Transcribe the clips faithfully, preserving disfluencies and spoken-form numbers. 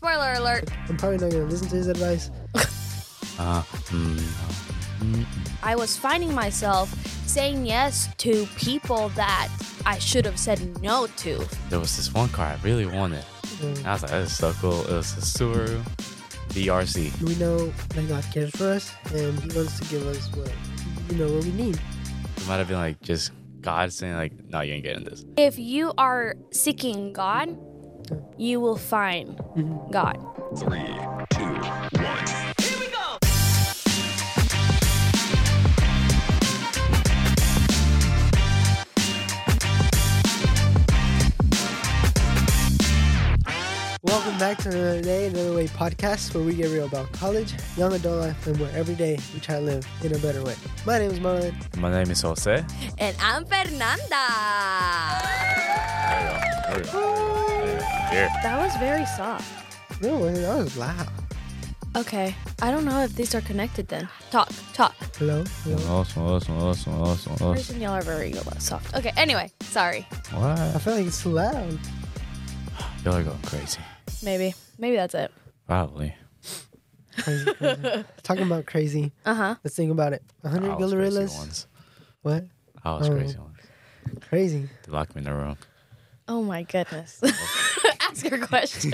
Spoiler alert. I'm probably not gonna listen to his advice. Uh, mm, mm, I was finding myself saying yes to people that I should have said no to. there was this one car I really wanted. Mm. I was like, this is so cool. It was a Subaru B R Z. We know that God cares for us, and He wants to give us what you know what we need. It might have been like just God saying like, no, you ain't getting this. If you are seeking God, you will find Mhm. God. Three, two, one. Welcome back to Another Day, Another Way podcast, where we get real about college, young adult life, and where every day we try to live in a better way. My name is Marlon. My name is Jose. And I'm Fernanda. There we go. There we go. Here. That was very soft. No, that was loud. Okay, I don't know if these are connected then. Talk, talk. Hello? Hello? Awesome, awesome, awesome, awesome, awesome. Person, y'all are very soft. Okay, anyway, sorry. What? I feel like it's too loud. Y'all are going crazy. Maybe. Maybe that's it. Probably. Crazy, crazy. Talking about crazy. Uh-huh. Let's think about it. one hundred I was crazy gorillas. ones. What? I was Oh. crazy ones. Crazy. They locked me in the room. Oh my goodness. Ask your question.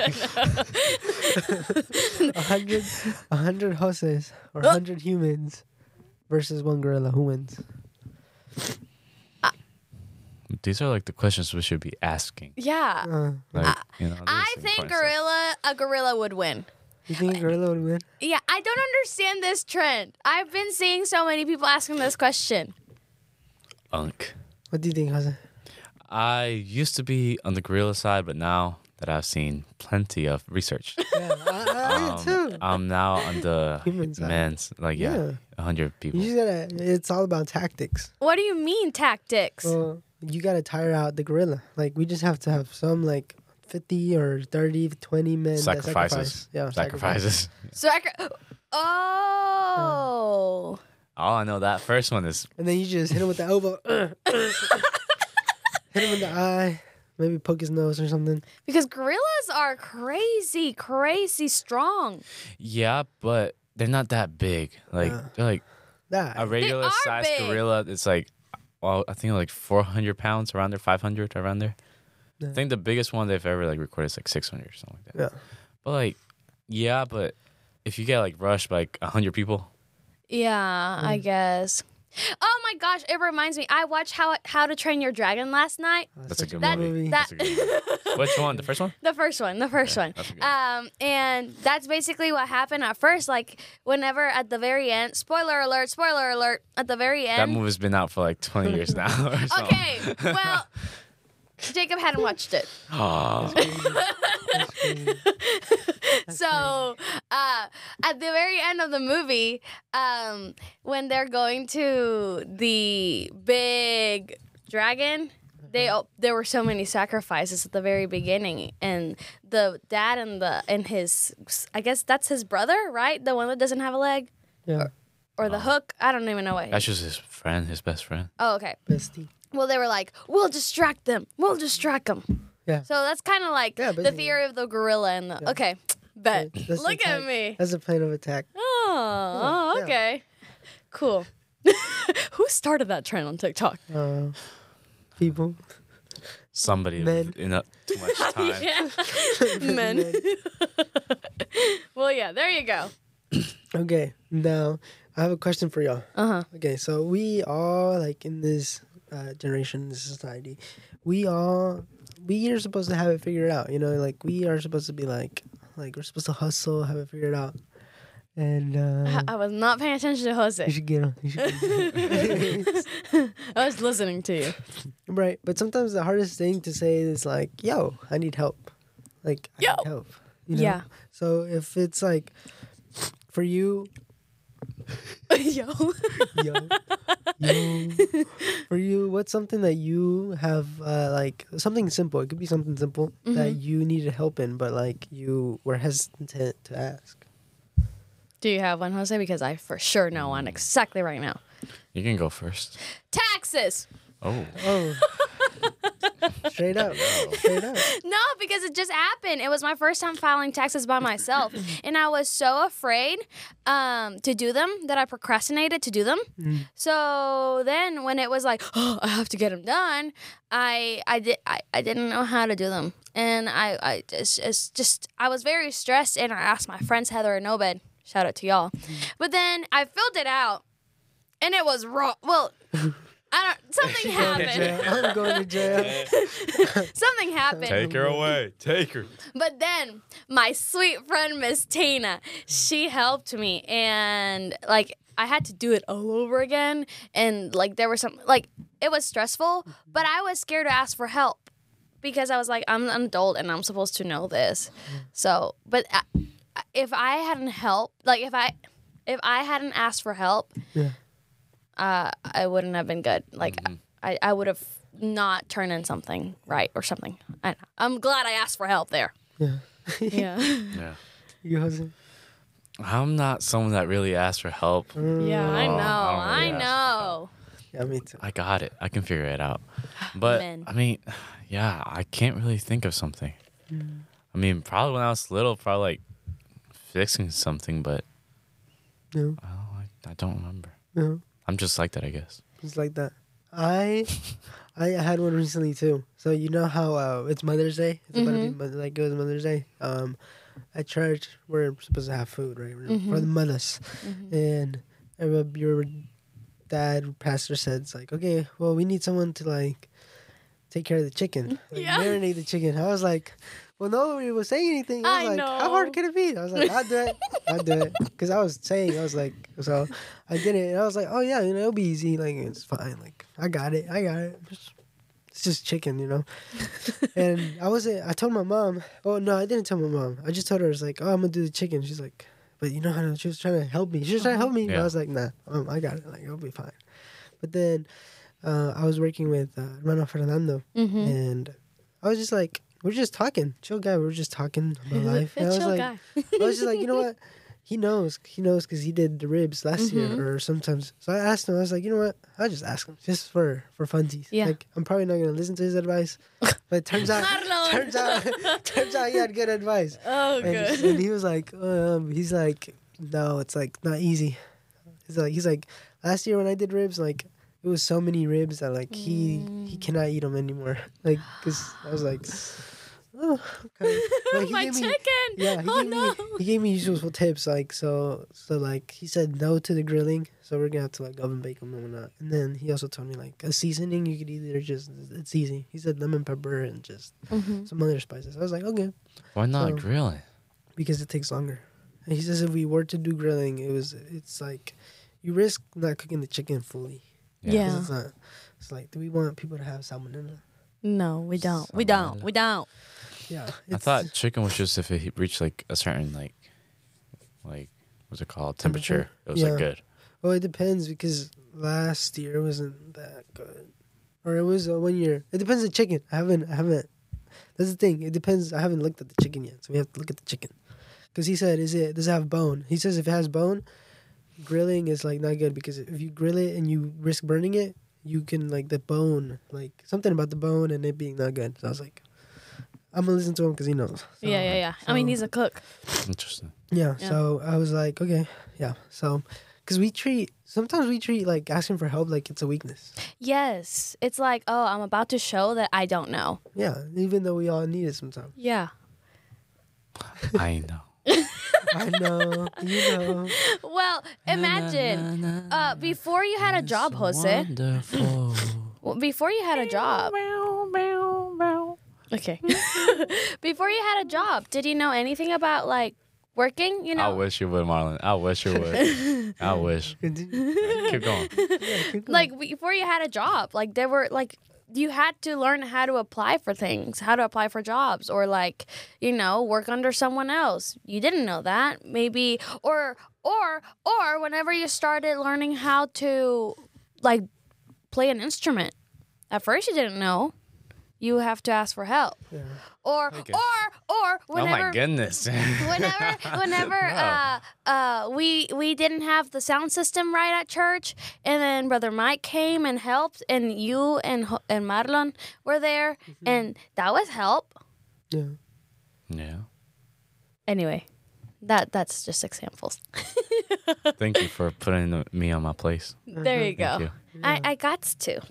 A hundred, a hundred Joses or a hundred humans versus one gorilla. Who wins? These are like the questions we should be asking. Yeah. Uh, Like, you know, I this think important stuff. gorilla, a gorilla would win. you think a gorilla would win? Yeah, I don't understand this trend. I've been seeing so many people asking this question. Unk. What do you think, Jose? I used to be on the gorilla side, but now that I've seen plenty of research, Yeah, I, I, I um, too. I'm now on the Human side. men's. Like, yeah, Yeah. a hundred people. You just gotta. It's all about tactics. What do you mean tactics? Well, you gotta tire out the gorilla. Like we just have to have some like fifty or thirty, twenty men that Sacrifices. sacrifice. Yeah, Sacrifices. Sacri- oh. All I know, that first one is And then you just hit him with the elbow. Hit him in the eye. Maybe poke his nose or something. Because gorillas are crazy, crazy strong. yeah, but they're not that big. Like Yeah. they're like That. a regular are size big. gorilla. It's like, well, I think like four hundred pounds around there, five hundred around there. Yeah. I think the biggest one they've ever like recorded is like six hundred or something like that. Yeah. But like, yeah, but if you get like rushed by like a hundred people, Yeah, I guess. Oh my gosh, it reminds me. I watched How How to Train Your Dragon last night. that's a such good That- movie. that- That's a good movie. Which one? The first one? The first one, the first Yeah, one. that's a good Um, and that's basically what happened at first. Like, whenever at the very end, spoiler alert, spoiler alert, at the very That end. movie's been out for like twenty years now. Or something. Okay, well, Jacob hadn't watched it. Oh, So, uh, at the very end of the movie, um, when they're going to the big dragon, they oh, there were so many sacrifices at the very beginning, and the dad and the and his, I guess that's his brother, right? The one that doesn't have a leg, Yeah. or the hook. I don't even know what. that's just his friend, his best friend. Oh, okay. Bestie. Well, they were like, "We'll distract them. We'll distract them." Yeah. So that's kind of like Yeah, the basically. theory of the gorilla and the. Okay, bet. That's the Look at attack. me. That's a plan of attack. Oh, oh, Yeah. okay. Cool. Who started that trend on TikTok? Uh, people. Somebody Men. in a, too much time. Yeah. Men. Well, yeah, there you go. Okay. Now I have a question for y'all. Uh huh. Okay, so we all like in this uh, generation, this society, we all we are supposed to have it figured out. You know, like we are supposed to be like like we're supposed to hustle, have it figured out, and uh, I was not paying attention to you Jose. should get on. You should get on. I was listening to you. Right, but sometimes the hardest thing to say is like, "Yo, I need help." Like, I Yo. need help. You know? Yeah. So if it's like for you, Yo. yo, yo, for you, what's something that you have uh, like something simple? It could be something simple that you needed help in, but like you were hesitant to ask. Do you have one, Jose? Because I for sure know one exactly right now. You can go first. Taxes. Oh, Oh, Straight up. Straight up. No, because it just happened. It was my first time filing taxes by myself, and I was so afraid um, to do them that I procrastinated to do them. Mm. So then, when it was like, oh, I have to get them done, I I did I, I didn't know how to do them, and I I just it's just I was very stressed, and I asked my friends Heather and Obed. Shout out to y'all. But then I filled it out, and it was wrong. Well. I don't. Something happened. I'm going to jail. Something happened. Take her away. Take her. But then my sweet friend Miss Tina, she helped me, and like I had to do it all over again, and like there was some like it was stressful, but I was scared to ask for help because I was like I'm an adult and I'm supposed to know this. So, but I, if I hadn't helped, like if I if I hadn't asked for help. Yeah. Uh, I wouldn't have been good. Like Mm-hmm. I, I would have not turned in something right or something. I don't know. I'm glad I asked for help there. Yeah. Yeah. Yeah. You Jose? I'm not someone that really asks for help. Yeah, I know. I don't I, really ask for know. Yeah, me too. I got it. I can figure it out. But Men. I mean, yeah, I can't really think of something. I mean, probably when I was little, probably like fixing something, but No, I don't, I, I don't remember. no. I'm just like that, I guess. It's like that. I I had one recently too. So you know how uh, it's Mother's Day? It's about to be Mo- like it was Mother's Day. Um, at church we're supposed to have food, right? For the mothers. And I remember your dad, pastor, said it's like, okay, well we need someone to like take care of the chicken, like, Yeah. marinate the chicken. I was like, well, nobody was saying anything. I was I like, know. how hard could it be? I was like, I'll do it. I'll do it. Because I was saying, I was like, so I did it. And I was like, oh, yeah, you know, it'll be easy. Like, it's fine. Like, I got it. I got it. Just- It's just chicken, you know? And I wasn't, I told my mom, oh, no, I didn't tell my mom. I just told her, I was like, oh, I'm going to do the chicken. She's like, but you know how to, she was trying to help me. She was trying to help me. But I Yeah. was like, nah, um, I got it. Like, it'll be fine. But then uh, I was working with uh, hermano Fernando. Mm-hmm. And I was just like, we're just talking. Chill guy. We were just talking about life. And I was Chill like, guy. I was just like, you know what? He knows. He knows because he did the ribs last Mhm. year or sometimes. So I asked him. I was like, you know what? I'll just ask him just for for funsies. Yeah. Like I'm probably not gonna listen to his advice, but it turns out, Marlon. turns out, turns out he had good advice. Oh, And, good. and he was like, um, he's like, no, it's like not easy. He's like, he's like, last year when I did ribs, like it was so many ribs that like he he cannot eat them anymore. Like, cause I was like, oh, okay. But he My gave me- chicken. yeah, he Oh, gave no. me he gave me useful tips like so so like he said no to the grilling, so we're gonna have to like oven bake them and whatnot. And then he also told me like a seasoning you could either just it's easy. He said lemon pepper and just Mm-hmm. some other spices. I was like okay Why not So- grilling? because it takes longer. And he says if we were to do grilling, it was it's like you risk not cooking the chicken fully. 'Cause Yeah. It's not. It's like do we want people to have salmonella? No, we don't. We don't. We don't. Yeah. I it's- thought chicken was just if it reached like a certain like, like what's it called temperature. Temperature? It was Yeah. like good. Well, it depends because last year it wasn't that good, or it was uh, one year. It depends on the chicken. I haven't, I haven't. That's the thing. It depends. I haven't looked at the chicken yet, so we have to look at the chicken. Because he said, "Is it does it have bone?" He says if it has bone, grilling is like not good because if you grill it and you risk burning it, you can like the bone, like something about the bone and it being not good. So I was like, I'm gonna listen to him because he knows. So, Yeah, yeah, yeah. I mean, so- he's a cook. Interesting. Yeah, Yeah. so I was like, okay, yeah. So, because we treat, sometimes we treat like asking for help like it's a weakness. Yes. It's like, oh, I'm about to show that I don't know. Yeah, even though we all need it sometimes. Yeah. I know. I know, you know. Well, imagine uh, before you had a job, Jose. Wonderful. Well, before you had a job. Okay. Before you had a job, did you know anything about like working? You I know, wish you would, Marlon. I wish you would. I wish. Continue. Keep going. Yeah, keep going. like before you had a job, like there were like you had to learn how to apply for things, how to apply for jobs, or like you know work under someone else. You didn't know that, maybe, or or or whenever you started learning how to like play an instrument. At first, you didn't know. you have to ask for help. Yeah. Or Okay. or or Oh whenever my goodness. whenever whenever No. uh uh we we didn't have the sound system right at church, and then Brother Mike came and helped, and you and Ho- and Marlon were there, and that was help. Yeah. Yeah. Anyway, that that's just examples. Thank you for putting me on my place. There you go. Thank you. I I got to.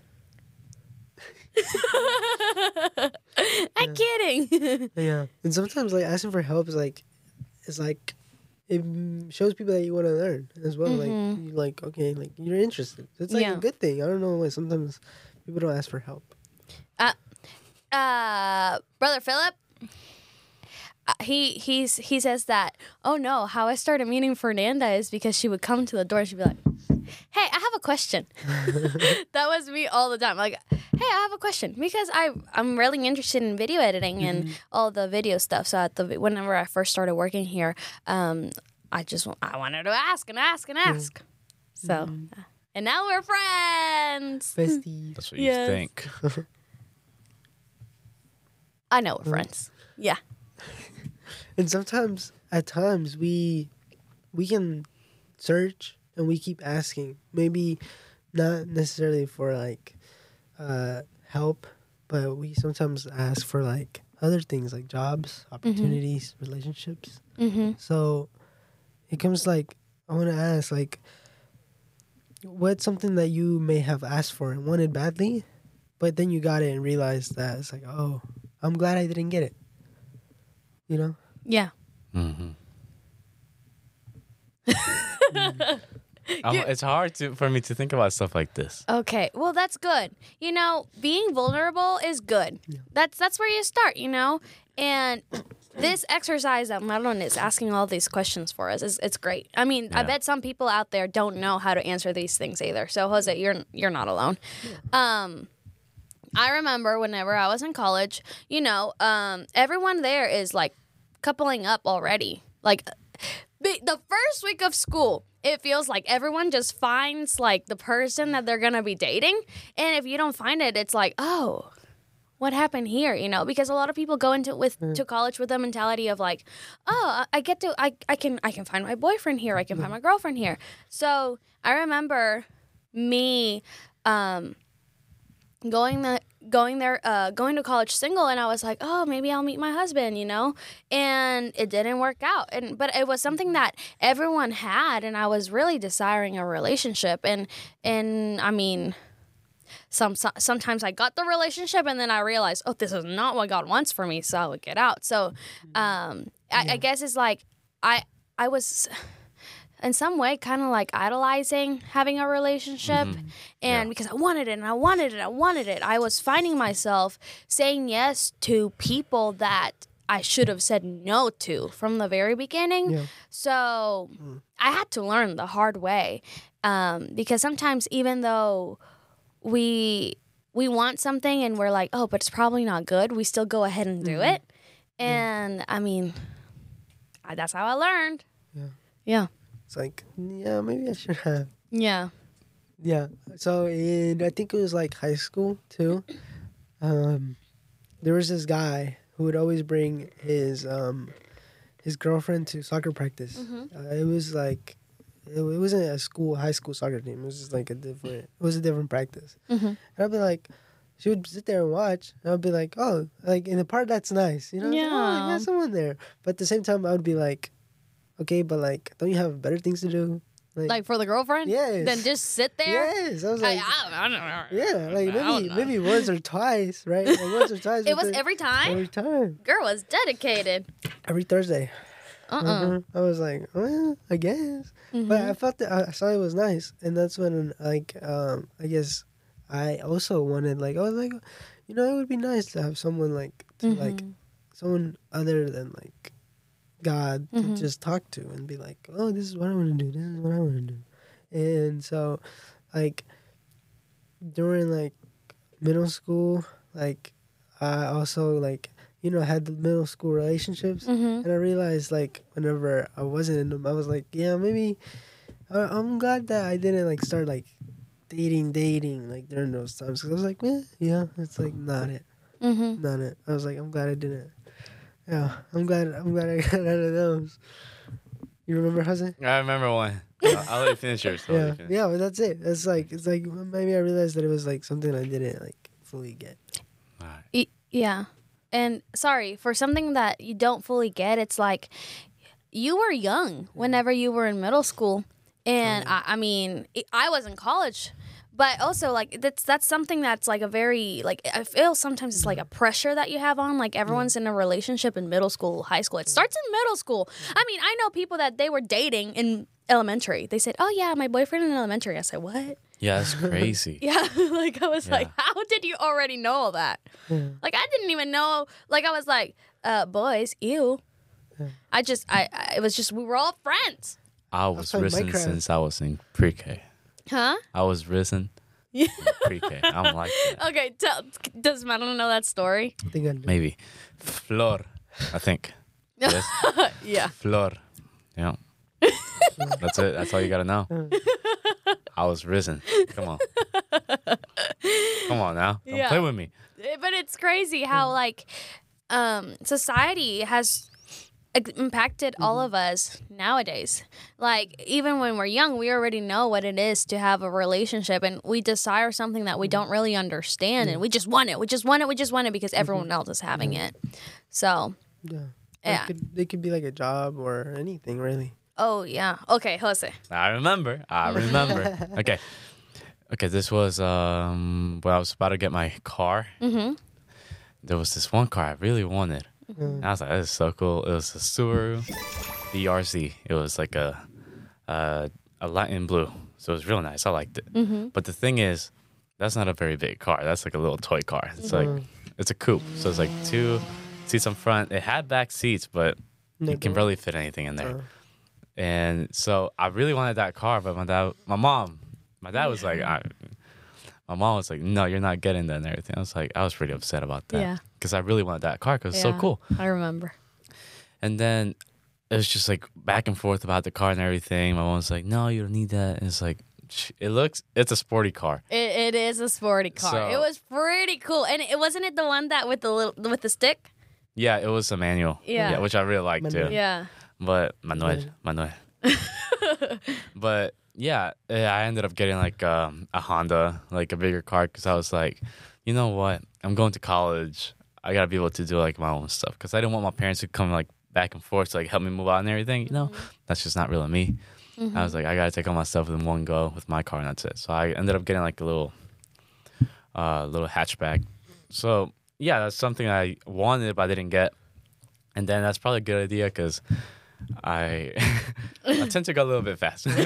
I'm kidding. Yeah. And sometimes like asking for help is like, it's like, it mm, shows people that you want to learn as well. Like you like okay, like you're interested. It's like Yeah. a good thing. I don't know why sometimes people don't ask for help. Uh, uh, Brother Philip, uh, he he's he says that. Oh no, how I started meeting Fernanda is because she would come to the door and she'd be like, "Hey, I have a question." That was me all the time. Like, "Hey, I have a question," because I I'm really interested in video editing and all the video stuff. So at the whenever I first started working here, um, I just I wanted to ask and ask and ask. So, and now we're friends. Besties. That's what you Yes. think. I know we're friends. Yeah. And sometimes, at times, we we can search and we keep asking. Maybe not necessarily for like uh, help, but we sometimes ask for like other things like jobs, opportunities, relationships. Mm-hmm. So it comes like I want to ask like, what's something that you may have asked for and wanted badly, but then you got it and realized that it's like, oh, I'm glad I didn't get it. You know? Yeah. Mm-hmm. I'm- it's hard to for me to think about stuff like this. Okay. Well, that's good. You know, being vulnerable is good. That's that's where you start, you know? And this exercise that Marlon is asking all these questions for us is it's great. I mean, I Yeah. bet some people out there don't know how to answer these things either. So, Jose, you're you're not alone. Um I remember whenever I was in college, you know, um, everyone there is like coupling up already. Like the the first week of school, it feels like everyone just finds like the person that they're gonna be dating, and if you don't find it, it's like, oh, what happened here? You know, because a lot of people go into with to college with the mentality of like, oh, I get to, I, I can, I can find my boyfriend here, I can find my girlfriend here. So I remember me, um, going the going there uh going to college single, and I was like, oh, maybe I'll meet my husband, you know, and it didn't work out, and but it was something that everyone had, and I was really desiring a relationship, and and I mean some, so, sometimes I got the relationship and then I realized, oh, this is not what God wants for me, so I would get out. So um I, I guess it's like I I was in some way kind of like idolizing having a relationship, and Yeah. because I wanted it and I wanted it I wanted it I was finding myself saying yes to people that I should have said no to from the very beginning. Yeah. So I had to learn the hard way, um, because sometimes even though we we want something and we're like, oh, but it's probably not good, we still go ahead and do it. And I mean, I, that's how I learned. Yeah. Yeah. It's like, yeah, maybe I should have. Yeah. Yeah. So in I think it was like high school too. Um, there was this guy who would always bring his um his girlfriend to soccer practice. Uh, it was like it, it wasn't a school high school soccer team. It was just like a different. It was a different practice. Mm-hmm. And I'd be like, she would sit there and watch. And I'd be like, oh, like in the part that's nice, you know? Yeah. Oh, I got someone there. But at the same time, I would be like, okay, but like, don't you have better things to do? Like for the girlfriend? Yes. Then just sit there? Yes. I was I, like, I, don't know. yeah, like I don't maybe know. maybe once or twice, right? Like once or twice. It but was then- every time? every time, Girl was dedicated. every Thursday. Uh-uh. Mhm. I was like, well, I guess, but I felt that I saw it was nice, and that's when like um I guess I also wanted like I was like, you know, it would be nice to have someone like to like someone other than like God to just talk to and be like, oh, this is what I want to do. This is what I want to do. And so, like, during, like, middle school, like, I also, like, you know, had the middle school relationships. Mm-hmm. And I realized, like, whenever I wasn't in them, I was like, yeah, maybe I- I'm glad that I didn't, like, start, like, dating, dating, like, during those times. Because I was like, eh, yeah, it's, like, not it. Mm-hmm. done it. I was like, I'm glad I didn't. Yeah, I'm glad. I'm glad I got out of those. You remember, Jose? I remember one. I'll, I'll let you finish yours. I'll let Yeah, you finish. yeah, but that's it. It's like it's like maybe I realized that it was like something I didn't like fully get. Alright. Y- yeah. And sorry, for something that you don't fully get, it's like you were young whenever you were in middle school. And I, I mean, I- I was in college. But also, like, that's that's something that's like a very, like, I feel sometimes it's like a pressure that you have on. Like, everyone's in a relationship in middle school, high school. It starts in middle school. I mean, I know people that they were dating in elementary. They said, oh, yeah, my boyfriend in elementary. I said, what? Yeah, that's crazy. Yeah, like I was Yeah. like, how did you already know all that? Like I didn't even know. Like I was like, uh, boys, ew. I just, I, I, it was just we were all friends, I was playing risen Minecraft. since I was in pre-K. huh? I was risen Yeah. in pre-K. I'm like that. Okay, tell, does Madeline know that story? I think I did. Maybe. Flor, I think. Yes. Yeah. Flor. Yeah. That's it. That's all you gotta know. I was risen. Come on. Come on now. Don't Yeah. play with me. Eh, But it's crazy how like um, society has ex- impacted all of us nowadays. Like even when we're young, we already know what it is to have a relationship, and we desire something that we don't really understand, and we just want it. We just want it. We just want it because everyone else is having it. So, Yeah. Yeah. It could, it could be like a job or anything, really. oh yeah, okay, Jose. I remember. I remember. Okay. Okay, this was um when I was about to get my car. Mm-hmm. There was this one car I really wanted. And I was like, this is so cool. It was a Subaru B R Z. It was like a uh, a Latin blue. So it was real nice. I liked it. Mm-hmm. But the thing is, that's not a very big car. That's like a little toy car. It's like it's a coupe. So it's like two seats up front. It had back seats, but No you can door. barely fit anything in there. Uh. And so I really wanted that car, but my dad, my mom, my dad was like, I, my mom was like, no, you're not getting that and everything. I was like, I was pretty upset about that. Yeah. Because I really wanted that car because it's so Yeah, cool. I remember. And then it was just like back and forth about the car and everything. My mom was like, no, you don't need that. And it's like, sh- it looks, it's a sporty car. It, it is a sporty car. So- it was pretty cool, and it wasn't it the one that with the little with the stick. Yeah, it was a manual. Yeah. which I really liked Manual. too. Yeah. But Manuel, Manuel. But yeah, eh, I ended up getting like um, a Honda, like a bigger car, because I was like, you know what? I'm going to college. I gotta be able to do like my own stuff, because I didn't want my parents to come like back and forth to like help me move out and everything. You know, that's just not really me. I was like, I gotta take all my stuff in one go with my car, and that's it. So I ended up getting like a little, uh, little hatchback. So yeah, that's something I wanted but I didn't get, and then that's probably a good idea because I I tend to go a little bit fast. so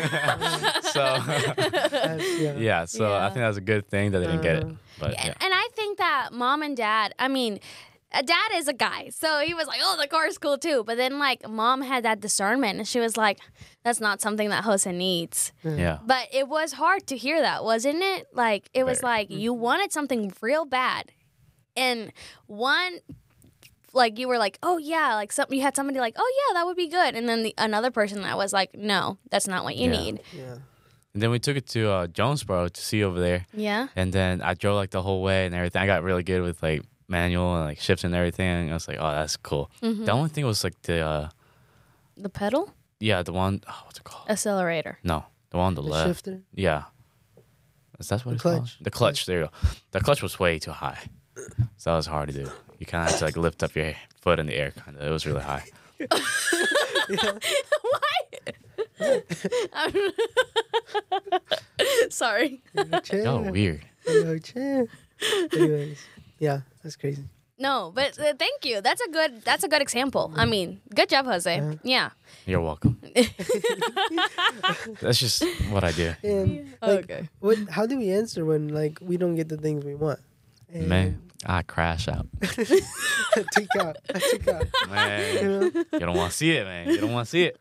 That's- yeah. yeah, so I Yeah. think that's a good thing that I didn't get it. But And, yeah. and I think that mom and dad, I mean, uh, dad is a guy, so he was like, "Oh, the car's cool too." But then, like, mom had that discernment, and she was like, "That's not something that Jose needs." Yeah. But it was hard to hear that, wasn't it? Like, it was Very. like you wanted something real bad, and one, like, you were like, "Oh yeah," like some you had somebody like, "Oh yeah, that would be good," and then the another person that was like, "No, that's not what you Yeah. need." Yeah. And then we took it to uh, Jonesboro to see over there. Yeah. And then I drove like the whole way and everything. I got really good with like manual and like shifting and everything. And I was like, oh, that's cool. Mm-hmm. The only thing was like the, uh, The pedal, yeah, the one, oh, what's it called? accelerator. No, the one on the, The left. shifter. Yeah. Is that what The it's called? clutch. The clutch. There you go. The clutch was way too high. So that was hard to do. You kind of had to like lift up your foot in the air, kind of. It was really high. Sorry. Chill. Oh, weird. Yo, chill. Anyways, yeah, that's crazy. No, but uh, thank you. That's a good. That's a good example. I mean, good job, Jose. Yeah. You're welcome. That's just what I do. And like, Okay. what? How do we answer when like we don't get the things we want? And Man, I crash out. tweak out. I tweak out. Man, You know? you don't want to see it, man. You don't want to see it.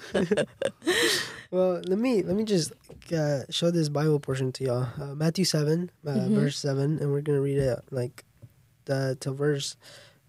Well, let me let me just uh, show this Bible portion to y'all. Uh, Matthew seven, uh, Mm-hmm. verse seven, and we're gonna read it like the to verse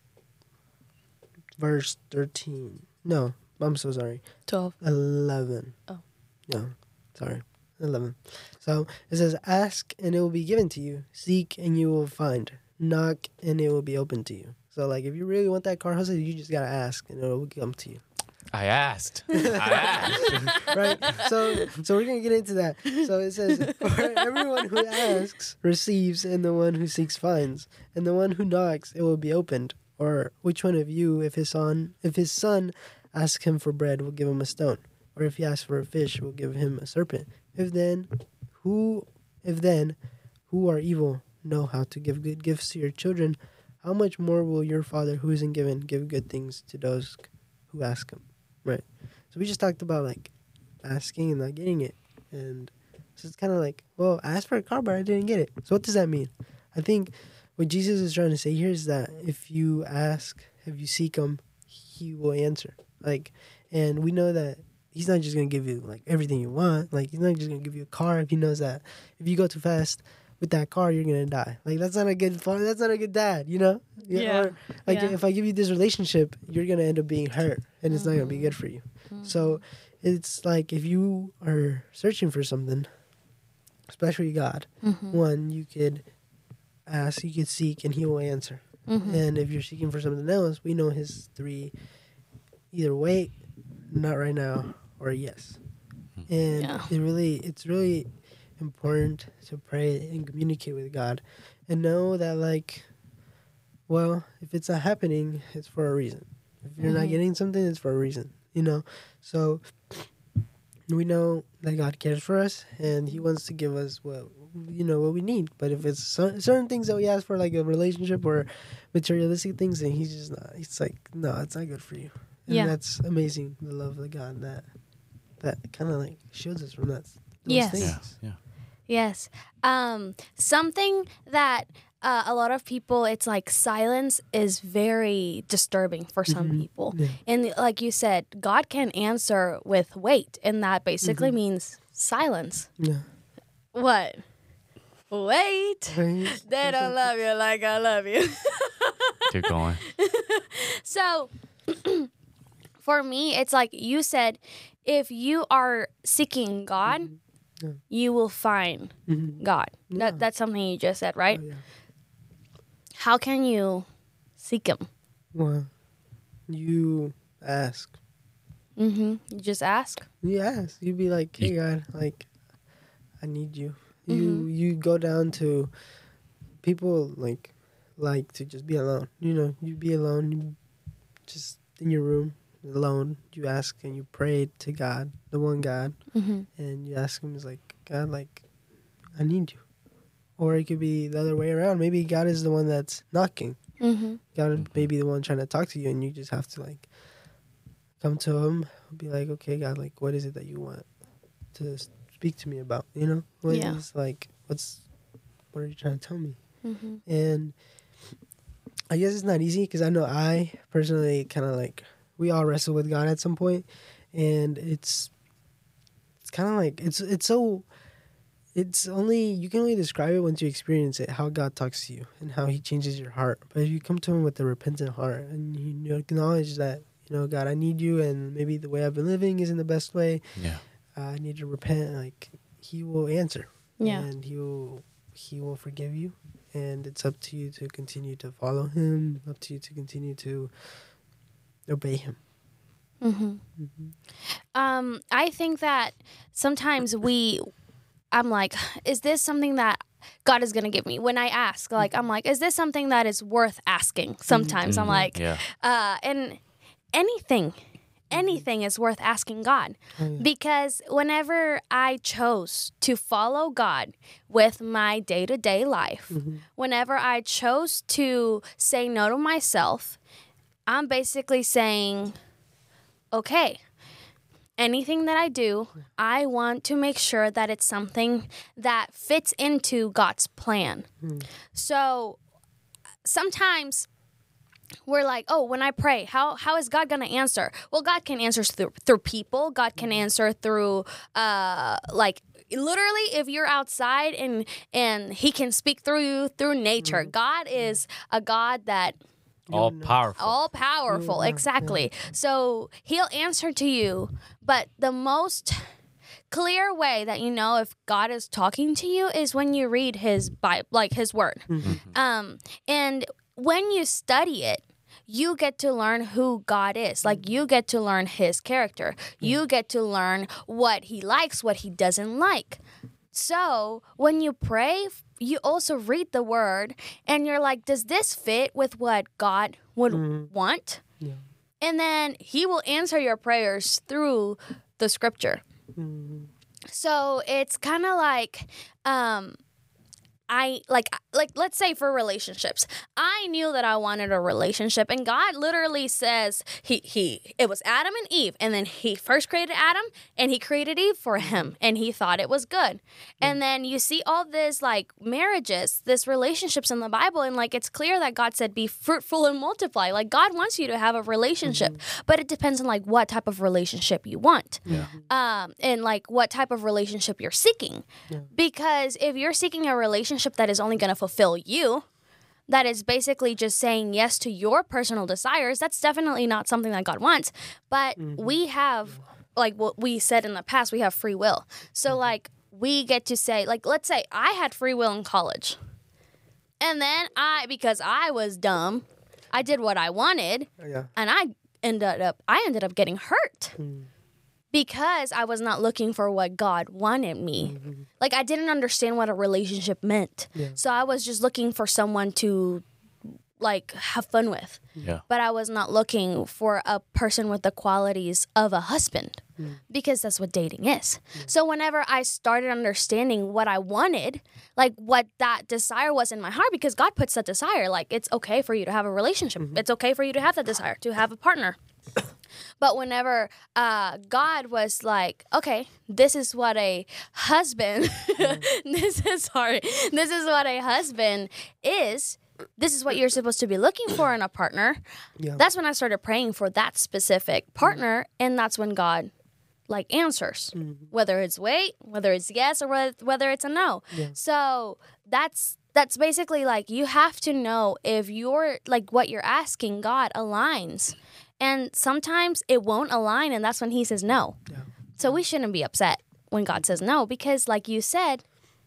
verse thirteen. No, I'm so sorry. Twelve. Eleven. Oh. No, sorry. Eleven. So it says, "Ask and it will be given to you. Seek and you will find. knock, and it will be open to you. So like if you really want that car, Jose, you just gotta ask, and it will come to you. I asked. I asked. Right? So so we're gonna get into that. So it says, for everyone who asks receives, and the one who seeks finds, and the one who knocks it will be opened. Or which one of you, if his son if his son asks him for bread, will give him a stone? Or if he asks for a fish, will give him a serpent? If then who if then who are evil know how to give good gifts to your children, how much more will your Father who isn't given give good things to those who ask him? Right. So we just talked about like asking and not getting it. And so it's kind of like, well, I asked for a car, but I didn't get it. So what does that mean? I think what Jesus is trying to say here is that if you ask, if you seek him, he will answer. Like, and we know that he's not just going to give you like everything you want. Like, he's not just going to give you a car if he knows that if you go too fast with that car, you're going to die. Like, that's not a good father. That's not a good dad, you know? Yeah. Or, like, Yeah. if I give you this relationship, you're going to end up being hurt, and it's not going to be good for you. So it's like if you are searching for something, especially God, one, you could ask, you could seek, and he will answer. And if you're seeking for something else, we know his three, either wait, not right now, or yes. And Yeah. it really, it's really important to pray and communicate with God and know that, like, well, if it's not happening, it's for a reason. If you're not getting something, it's for a reason, you know? So we know that God cares for us and he wants to give us what, you know, what we need. But if it's cer- certain things that we ask for, like a relationship or materialistic things, then he's just not, it's like, no, it's not good for you. And Yeah. that's amazing, the love of God that, that kind of like shields us from that. Those Yes. things. Yeah. Yeah. Yes. Um, something that uh, a lot of people, it's like silence is very disturbing for some Mhm. people. Yeah. And like you said, God can answer with wait, and that basically means silence. Yeah. What? Wait. Right? They don't love you like I love you. Keep going. So, for me, it's like you said, if you are seeking God, Yeah. you will find Mhm. God. Yeah. That that's something you just said, right? Oh, yeah. How can you seek Him? Well, you ask. Mm-hmm. You just ask. You ask. You'd be like, "Hey, God, like, I need you." You you go down to people like like to just be alone. You know, you be alone, you just in your room alone. You ask and you pray to God, the one God, Mm-hmm. and you ask Him, "Is like, God, like, I need you." Or it could be the other way around. Maybe God is the one that's knocking. Mm-hmm. God may be the one trying to talk to you, and you just have to like come to him, be like, "Okay, God, like, what is it that you want to s- speak to me about?" You know, what Yeah. is like, what's, what are you trying to tell me? Mm-hmm. And I guess it's not easy because I know I personally kind of like we all wrestle with God at some point, and it's it's kind of like it's it's so. It's only, you can only describe it once you experience it, how God talks to you and how he changes your heart. But if you come to him with a repentant heart and you acknowledge that, you know, God, I need you, and maybe the way I've been living isn't the best way, Yeah. uh, I need to repent, like, he will answer. Yeah. And he will, he will forgive you. And it's up to you to continue to follow him, up to you to continue to obey him. Mm-hmm. Mhm. Um, I think that sometimes we, I'm like, is this something that God is gonna give me? When I ask, like, I'm like, is this something that is worth asking? Sometimes I'm Mhm. like, Yeah. uh, and anything, anything is worth asking God. Oh, yeah. Because whenever I chose to follow God with my day to day life, Mhm. whenever I chose to say no to myself, I'm basically saying, okay, anything that I do, I want to make sure that it's something that fits into God's plan. Mm. So sometimes we're like, oh, when I pray, how how is God going to answer? Well, God can answer through, through people. God can answer through, uh, like, literally, if you're outside and and He can speak through you through nature. God is a God that All powerful. all powerful, Yeah, exactly. So He'll answer to you, but the most clear way that you know if God is talking to you is when you read his Bible, like his word. Um, and when you study it, you get to learn who God is. Like, you get to learn his character. You get to learn what he likes, what he doesn't like. So when you pray, you also read the word and you're like, does this fit with what God would Mhm. want? Yeah. And then he will answer your prayers through the scripture. Mhm. So it's kind of like, um, I like like let's say for relationships, I knew that I wanted a relationship, and God literally says he he it was Adam and Eve, and then he first created Adam and he created Eve for him, and he thought it was good. And then you see all this like marriages, this relationships in the Bible, and like it's clear that God said be fruitful and multiply. Like God wants you to have a relationship, but it depends on like what type of relationship you want. Yeah. Um, and like what type of relationship you're seeking. Yeah. Because if you're seeking a relationship that is only going to fulfill you, that is basically just saying yes to your personal desires, that's definitely not something that God wants. But we have, like what we said in the past, we have free will. So like we get to say, like, let's say I had free will in college. And then I, because I was dumb, I did what I wanted, Yeah. and I ended up, I ended up getting hurt. Mm. Because I was not looking for what God wanted me. Like, I didn't understand what a relationship meant. Yeah. So I was just looking for someone to, like, have fun with. Yeah. But I was not looking for a person with the qualities of a husband. Because that's what dating is. So whenever I started understanding what I wanted, like what that desire was in my heart, because God puts that desire, like, it's okay for you to have a relationship. It's okay for you to have that desire, to have a partner. But whenever uh, God was like, okay, this is what a husband, this is sorry, this is what a husband is. This is what you're supposed to be looking for in a partner. Yeah. That's when I started praying for that specific partner, and that's when God like answers, whether it's wait, whether it's yes, or whe- whether it's a no. Yeah. So that's that's basically like you have to know if you're like what you're asking God aligns. And sometimes it won't align, and that's when he says no. Yeah. So we shouldn't be upset when God says no, because like you said,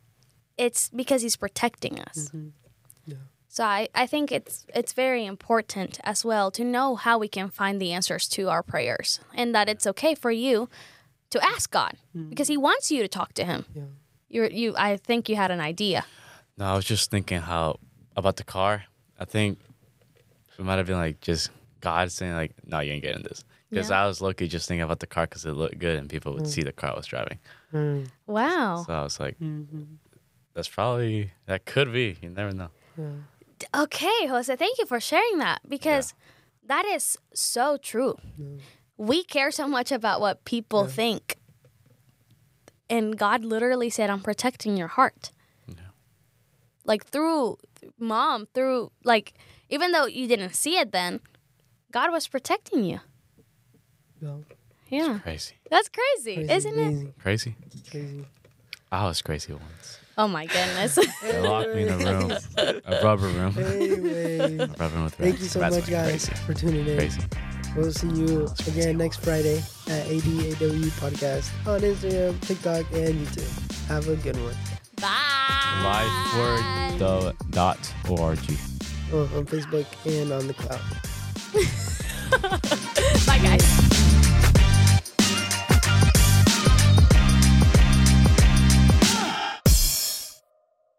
it's because he's protecting us. Yeah. So I, I think it's it's very important as well to know how we can find the answers to our prayers, and that it's okay for you to ask God because he wants you to talk to him. Yeah. You you I think you had an idea. No, I was just thinking how about the car. I think it might have been like just God saying like, "No, you ain't getting this." Because Yeah. I was lucky just thinking about the car because it looked good and people would see the car I was driving. Mm. Wow. So I was like, Mhm. "That's probably that could be. You never know." Yeah. Okay, Jose, thank you for sharing that because that is so true. We care so much about what people think. And God literally said, I'm protecting your heart. Yeah. Like through mom, through like, even though you didn't see it then, God was protecting you. Yeah. Yeah. Crazy, That's crazy, Crazy, isn't it? amazing, crazy. Crazy. I was crazy once. Oh my goodness. They locked me in a room, a rubber room, Anyway, a rubber room with thank rats. you so Rats much, went guys, Crazy. for tuning in. Crazy. We'll see you again next Friday at A D A W Podcast on Instagram, TikTok, and YouTube. Have a good one. Bye. Lifeword dot org. Oh, on Facebook and on the cloud.